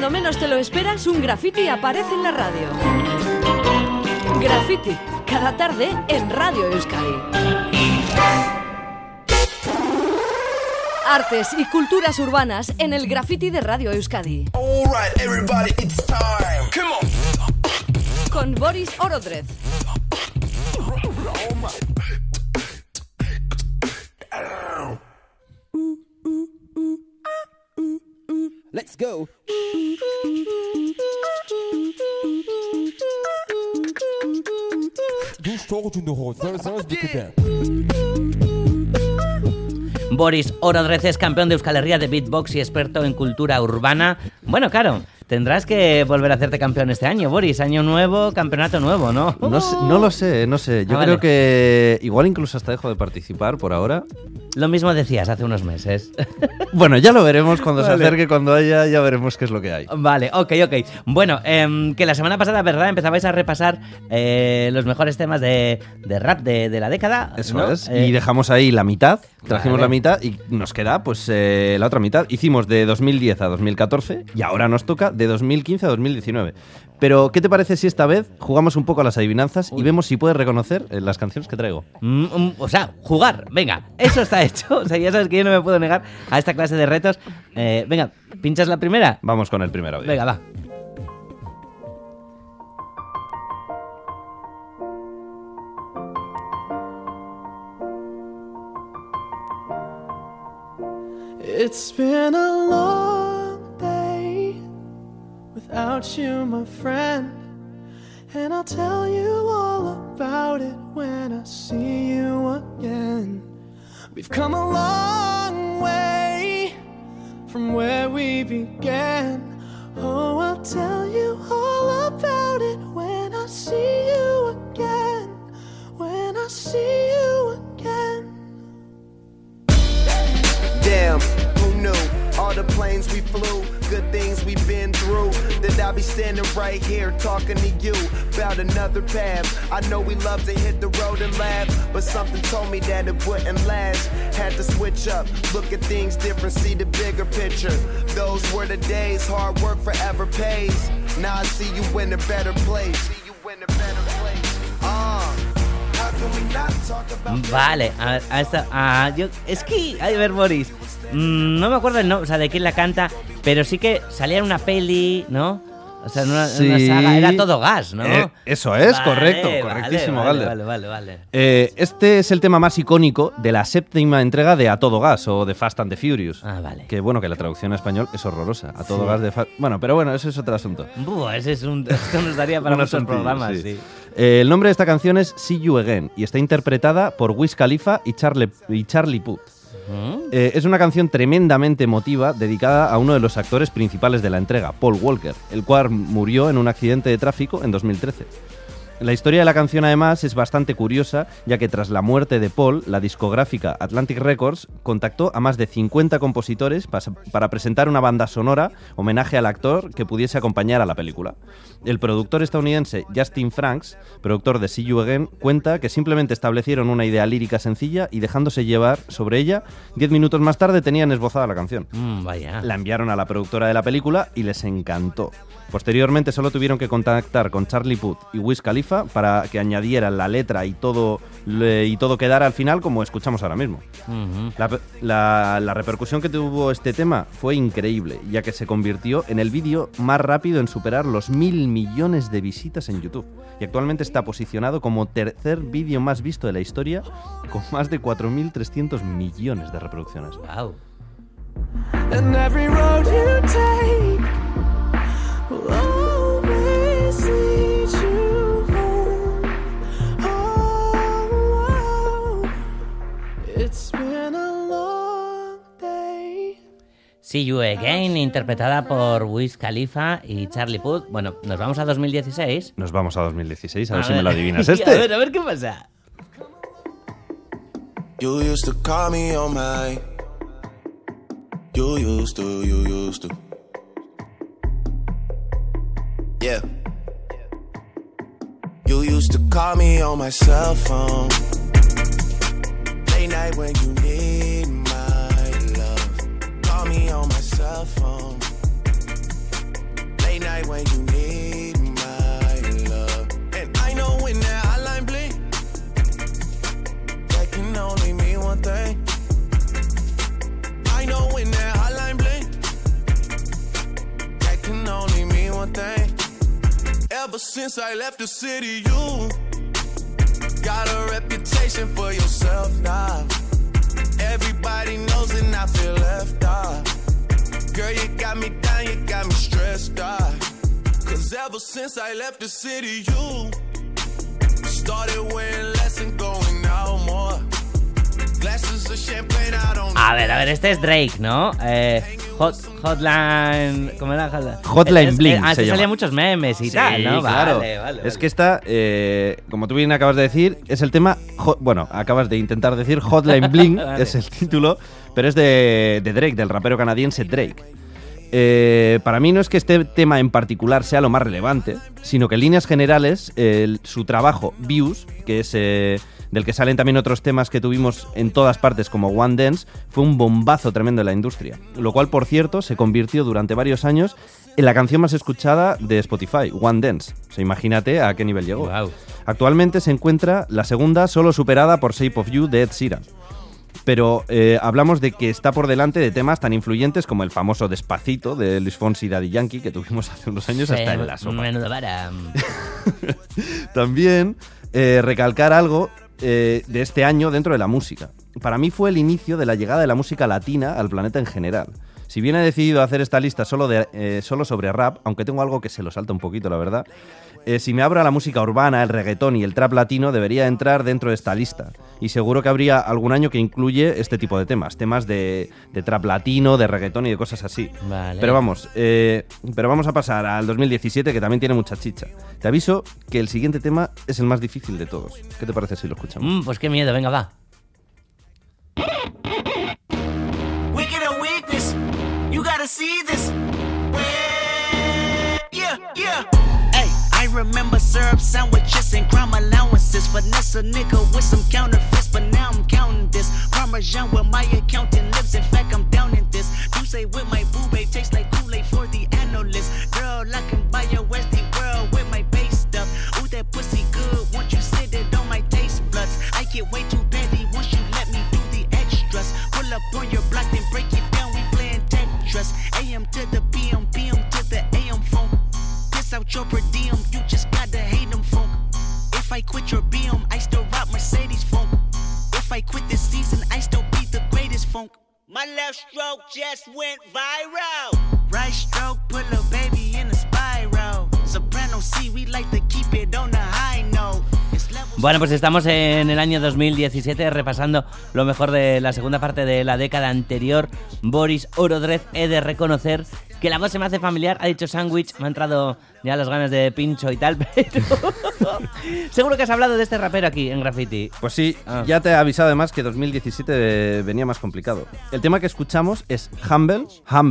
Cuando menos te lo esperas, un graffiti aparece en la radio. Graffiti, cada tarde en Radio Euskadi. Artes y culturas urbanas en el graffiti de Radio Euskadi. All right, everybody, it's time. Come on. Con Boris Orodrez. Let's go. Boris Orodrez es campeón de Euskal Herria de beatbox y experto en cultura urbana. Bueno, claro, tendrás que volver a hacerte campeón este año, Boris. Año nuevo, campeonato nuevo, ¿no? No lo sé. Yo creo que igual incluso hasta dejo de participar por ahora. Lo mismo decías hace unos meses. Bueno, ya lo veremos cuando se acerque, cuando haya, ya veremos qué es lo que hay. Vale, ok. Bueno, que la semana pasada, ¿verdad? Empezabais a repasar los mejores temas de rap de la década. Eso, ¿no? es. Y dejamos ahí la mitad, trajimos Vale. la mitad y nos queda pues la otra mitad. Hicimos de 2010 a 2014 y ahora nos toca de 2015 a 2019. Pero, ¿qué te parece si esta vez jugamos un poco a las adivinanzas y vemos si puedes reconocer las canciones que traigo? O sea, jugar, venga, eso está hecho. O sea, ya sabes que yo no me puedo negar a esta clase de retos. Venga, ¿pinchas la primera? Vamos con el primer audio. Venga, va. It's been a long day without you, my friend, and I'll tell you all about it when I see you again. We've come a long way from where we began. Oh, I'll tell you all about it when I see you again. When I see you again. Damn, who knew? All the planes we flew, good things we've been through. That I'll be standing right here talking to you about another path. I know we love to hit the road and laugh, but something told me that it wouldn't last. Had to switch up, look at things different, see the bigger picture. Those were the days, hard work forever pays. Now I see you in a better place. See you in a better place. How can we not talk about Vale, es que, a ver, Boris, no me acuerdo el nombre, o sea, de quién la canta, pero sí que salía en una peli, ¿no? O sea, en una saga, era Todo Gas, ¿no? Eso es, Vale, correcto, correctísimo, vale. Galder. Este es el tema más icónico de la 7ª entrega de A Todo Gas o de Fast and the Furious. Ah, vale. Que bueno, que la traducción en español es horrorosa. A Todo Sí. Gas de Bueno, pero bueno, eso es otro asunto. Buah, esto nos daría para muchos programas, sí. El nombre de esta canción es See You Again y está interpretada por Wiz Khalifa y Charlie Puth. Es una canción tremendamente emotiva dedicada a uno de los actores principales de la entrega, Paul Walker, el cual murió en un accidente de tráfico en 2013. La historia de la canción además es bastante curiosa, ya que tras la muerte de Paul, la discográfica Atlantic Records contactó a más de 50 compositores para presentar una banda sonora homenaje al actor que pudiese acompañar a la película. El productor estadounidense Justin Franks, productor de See You Again, cuenta que simplemente establecieron una idea lírica sencilla y dejándose llevar sobre ella, 10 minutos más tarde tenían esbozada la canción. Vaya. La enviaron a la productora de la película y les encantó. Posteriormente solo tuvieron que contactar con Charlie Puth y Wiz Khalifa para que añadieran la letra y todo quedara al final como escuchamos ahora mismo. La repercusión que tuvo este tema fue increíble, ya que se convirtió en el vídeo más rápido en superar los 1.000 millones de visitas en YouTube. Y actualmente está posicionado como tercer vídeo más visto de la historia, con más de 4.300 millones de reproducciones. Wow. And every road you take will always lead you home. Oh, it's been a long day. See You Again, interpretada por Wiz Khalifa y Charlie Puth. Bueno, nos vamos a 2016. Nos vamos a 2016, a ver si ver. me lo adivinas. A ver qué pasa. You used to call me on my. You used to. Yeah. You used to call me on my cell phone. Late night when you need my love. Call me on my cell phone. night when you need my love. And I know when that hotline bling, that can only mean one thing. I know when that hotline bling, that can only mean one thing. Ever since I left the city, you got a reputation for yourself now. Everybody knows and I feel left out. Girl, you got me down, you got me stressed out. Cause ever since I left the city, you started wearing less and going out more. Glasses of champagne out on. A ver, este es Drake, ¿no? Hotline... ¿Cómo era? Hotline Bling se se llama. salían muchos memes y Sí, tal, ¿no? claro. Vale. Es que esta, como tú bien acabas de decir, es el tema... Bueno, acabas de intentar decir Hotline Bling, Vale. es el título, pero es de Drake, del rapero canadiense Drake. Para mí no es que este tema en particular sea lo más relevante, sino que en líneas generales su trabajo Views, que es del que salen también otros temas que tuvimos en todas partes como One Dance, fue un bombazo tremendo en la industria, lo cual por cierto se convirtió durante varios años en la canción más escuchada de Spotify, One Dance. O sea, imagínate a qué nivel llegó. Wow. Actualmente se encuentra la segunda, solo superada por Shape of You de Ed Sheeran. Pero hablamos de que está por delante de temas tan influyentes como el famoso Despacito de Luis Fonsi y Daddy Yankee que tuvimos hace unos años hasta en la sopa. Menudo vara. También recalcar algo de este año dentro de la música. Para mí fue el inicio de la llegada de la música latina al planeta en general. Si bien he decidido hacer esta lista solo sobre rap, aunque tengo algo que se lo salta un poquito, la verdad, si me abro a la música urbana, el reggaetón y el trap latino, debería entrar dentro de esta lista. Y seguro que habría algún año que incluye este tipo de temas de trap latino, de reggaetón y de cosas así. Vale. Pero vamos a pasar al 2017, que también tiene mucha chicha. Te aviso que el siguiente tema es el más difícil de todos. ¿Qué te parece si lo escuchamos? Pues qué miedo, venga, va. Wicked or weakness, you gotta see this. Yeah. Hey, I remember syrup sandwiches and crime allowances. Finesse a nigga with some counterfeits, but now I'm counting this. Parmesan where my accountant lives. In fact, I'm down in this. You say with my boo babe tastes like Kool-Aid for the analyst. Girl, I can buy your Westie world with my base stuff. Ooh, that pussy good. Once you sit it on my taste buds, I get way too petty once you let me do the extras. Pull up on your block, then break it down. We playing Tetris. AM to the PM, PM to the AM phone. Piss out your per diem, you just gotta hate them funk. If I quit your BM, I still rock Mercedes funk. If I quit this season, I still be the greatest funk. My left stroke just went viral. Right stroke put a baby in a spiral. Soprano C, we like to keep it on the high note. Bueno, pues estamos en el año 2017 repasando lo mejor de la segunda parte de la década anterior. Boris Orodrez, he de reconocer que la voz se me hace familiar. Ha dicho sándwich, me han entrado ya las ganas de pincho y tal, pero seguro que has hablado de este rapero aquí en Graffiti. Pues sí, ya te he avisado además que 2017 venía más complicado. El tema que escuchamos es Humble,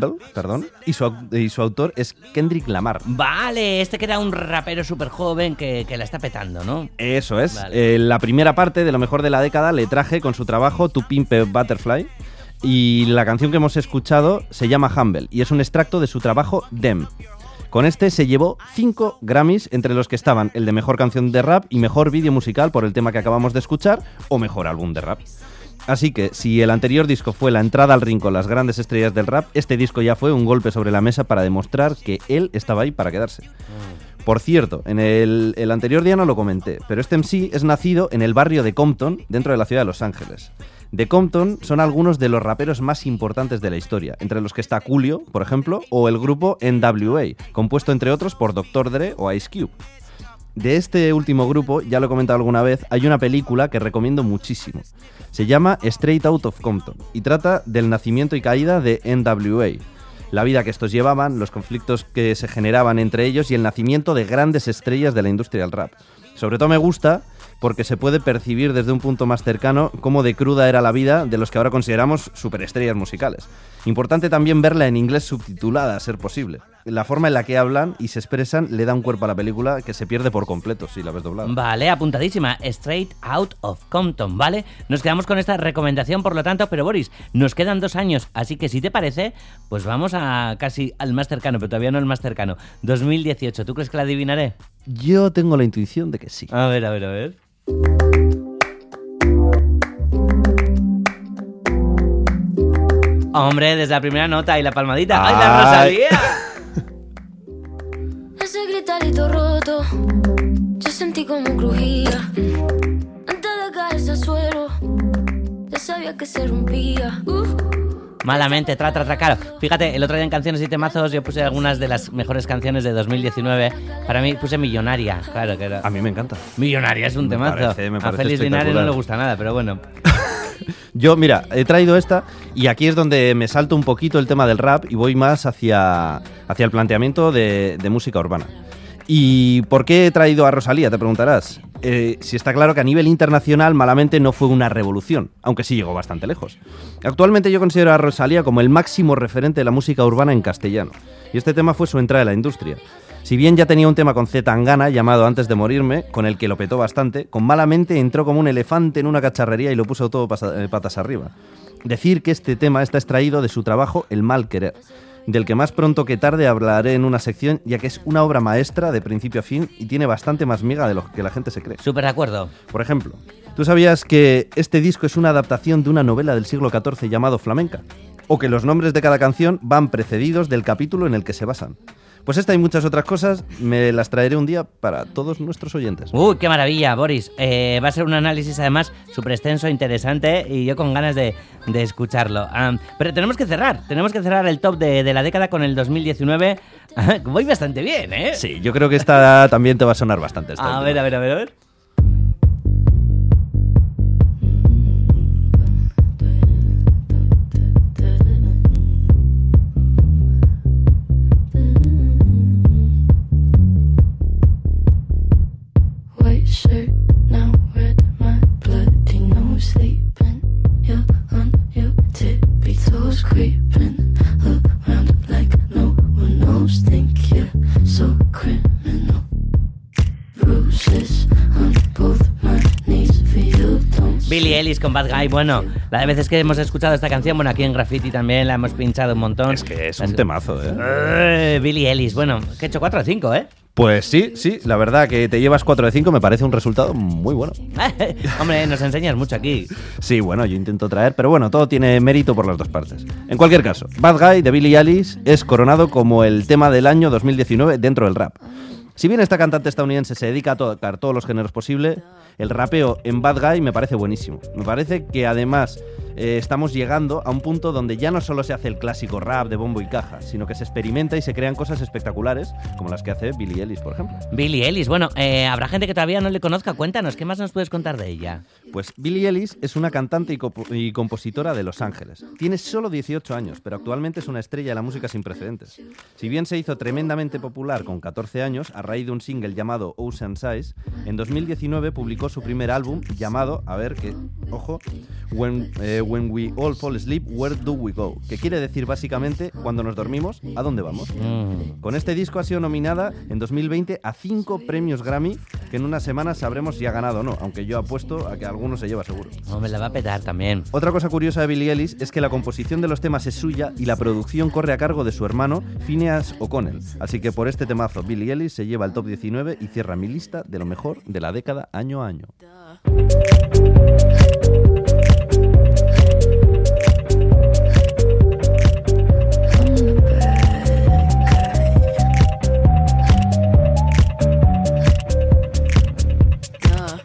y su autor es Kendrick Lamar. Vale, este que era un rapero súper joven que la está petando, ¿no? Eso es. Vale. La primera parte de lo mejor de la década le traje con su trabajo To Pimp a Butterfly. Y la canción que hemos escuchado se llama Humble y es un extracto de su trabajo Dem. Con este se llevó 5 Grammys, entre los que estaban el de Mejor Canción de Rap y Mejor Vídeo Musical por el tema que acabamos de escuchar, o Mejor Álbum de Rap. Así que, si el anterior disco fue la entrada al ring con las grandes estrellas del rap, este disco ya fue un golpe sobre la mesa para demostrar que él estaba ahí para quedarse. Por cierto, en el anterior día no lo comenté, pero este MC es nacido en el barrio de Compton, dentro de la ciudad de Los Ángeles. De Compton son algunos de los raperos más importantes de la historia, entre los que está Coolio, por ejemplo, o el grupo NWA, compuesto entre otros por Dr. Dre o Ice Cube. De este último grupo, ya lo he comentado alguna vez, hay una película que recomiendo muchísimo. Se llama Straight Out of Compton y trata del nacimiento y caída de NWA, la vida que estos llevaban, los conflictos que se generaban entre ellos y el nacimiento de grandes estrellas de la industria del rap. Sobre todo me gusta porque se puede percibir desde un punto más cercano cómo de cruda era la vida de los que ahora consideramos superestrellas musicales. Importante también verla en inglés subtitulada, a ser posible. la forma en la que hablan y se expresan le da un cuerpo a la película que se pierde por completo si la ves doblada. Vale, apuntadísima. Straight Out of Compton, ¿vale? Nos quedamos con esta recomendación, por lo tanto, pero Boris, nos quedan 2 años, así que si te parece, pues vamos a casi al más cercano, pero todavía no el más cercano. 2018, ¿tú crees que la adivinaré? Yo tengo la intuición de que sí. A ver. Hombre, desde la primera nota y la palmadita. ¡Ay, la Rosalía! Ese gritarito roto, yo sentí como crujía. Antes de caerse al suelo, ya sabía que se rompía. Malamente, claro. Fíjate, el otro día en Canciones y Temazos yo puse algunas de las mejores canciones de 2019. Para mí puse Millonaria, claro que era. A mí me encanta. Millonaria es un temazo. Me parece a Félix Linares no le gusta nada, pero bueno. Yo, mira, he traído esta y aquí es donde me salto un poquito el tema del rap y voy más hacia el planteamiento de música urbana. ¿Y por qué he traído a Rosalía? Te preguntarás. Si está claro que a nivel internacional Malamente no fue una revolución, aunque sí llegó bastante lejos. Actualmente yo considero a Rosalía como el máximo referente de la música urbana en castellano. Y este tema fue su entrada en la industria. Si bien ya tenía un tema con Z Tangana llamado Antes de morirme, con el que lo petó bastante, con Malamente entró como un elefante en una cacharrería y lo puso todo patas arriba. Decir que este tema está extraído de su trabajo El mal querer, del que más pronto que tarde hablaré en una sección, ya que es una obra maestra de principio a fin y tiene bastante más miga de lo que la gente se cree. Súper de acuerdo. Por ejemplo, ¿tú sabías que este disco es una adaptación de una novela del siglo XIV llamado Flamenca? O que los nombres de cada canción van precedidos del capítulo en el que se basan. Pues esta y muchas otras cosas me las traeré un día para todos nuestros oyentes. ¡Uy, qué maravilla, Boris! Va a ser un análisis además súper extenso, interesante y yo con ganas de escucharlo. Pero tenemos que cerrar el top de la década con el 2019. Voy bastante bien, ¿eh? Sí, yo creo que esta también te va a sonar bastante. A ver. Billie Eilish con Bad Guy. Bueno, la de veces que hemos escuchado esta canción, bueno, aquí en Graffiti también la hemos pinchado un montón. Es que es un temazo, Billie Eilish, bueno, que he hecho 4 de 5, ¿eh? Pues sí, la verdad que te llevas 4 de 5 me parece un resultado muy bueno. Hombre, nos enseñas mucho aquí. Sí, bueno, yo intento traer, pero bueno, todo tiene mérito por las dos partes. En cualquier caso, Bad Guy de Billie Eilish es coronado como el tema del año 2019 dentro del rap. Si bien esta cantante estadounidense se dedica a tocar todos los géneros posibles, el rapeo en Bad Guy me parece buenísimo. Me parece que además estamos llegando a un punto donde ya no solo se hace el clásico rap de bombo y caja, sino que se experimenta y se crean cosas espectaculares, como las que hace Billie Eilish, por ejemplo. Billie Eilish, bueno, habrá gente que todavía no le conozca. Cuéntanos, ¿qué más nos puedes contar de ella? Pues Billie Eilish es una cantante y compositora de Los Ángeles. Tiene solo 18 años, pero actualmente es una estrella de la música sin precedentes. Si bien se hizo tremendamente popular con 14 años, a raíz de un single llamado Ocean's Eyes, en 2019 publicó su primer álbum llamado, When We All Fall Asleep, Where Do We Go? Que quiere decir básicamente, cuando nos dormimos, ¿a dónde vamos? Con este disco ha sido nominada en 2020 a 5 premios Grammy, que en unas semanas sabremos si ha ganado o no, aunque yo apuesto a que alguno se lleva seguro. Me la va a petar también. Otra cosa curiosa de Billie Eilish es que la composición de los temas es suya y la producción corre a cargo de su hermano Phineas O'Connell. Así que por este temazo Billie Eilish se lleva el top 19 y cierra mi lista de lo mejor de la década año a año.